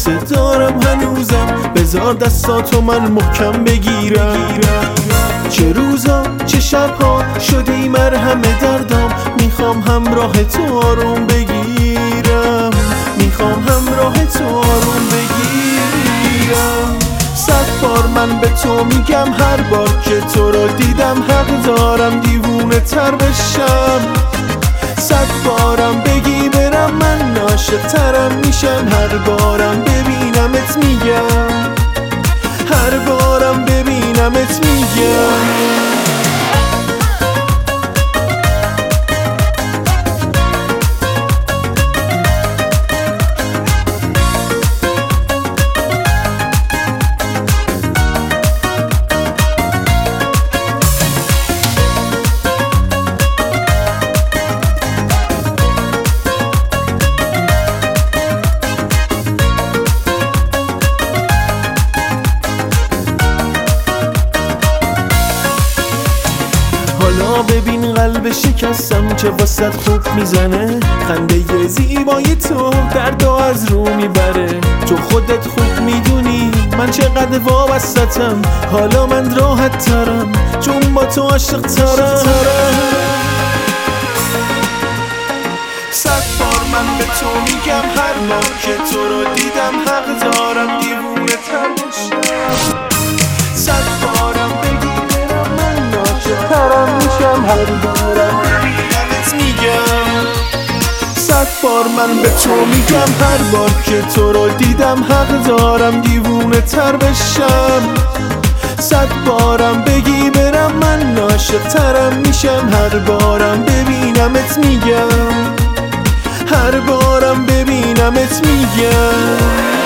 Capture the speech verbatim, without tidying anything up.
دارم هنوزم، بذار دستاتو من محکم بگیرم. چه روزا چه شبها شدی مرهم دردام، میخوام همراه تو آروم بگیرم، میخوام همراه تو آروم بگیرم. صد بار من به تو میگم هر بار که تو رو دیدم حق دارم دیوونه تر بشم. صد بارم بگی برم من عاشق ترم میشم، هر بارم ببینمت میگم، هر بارم ببینمت میگم. حالا ببین قلب شکستم چه واسط خوب میزنه، خنده زیبای تو دردو از رو میبره. تو خودت خوب میدونی من چقدر وابستم، حالا من راحت ترم چون با تو عاشق ترم. صد بار من به تو میگم هر بار که تو رو دیدم حق دارم دیوونه تر بشم. صد بارم بگی برم من عاشق ترم میشم، هر بارم ببینمت میگم. صد بار من به تو میگم هر بار که تو رو دیدم حق دارم دیوونه تر بشم. صد بارم بگی برم من عاشق ترم میشم، هر بارم ببینمت میگم، هر بارم ببینمت میگم.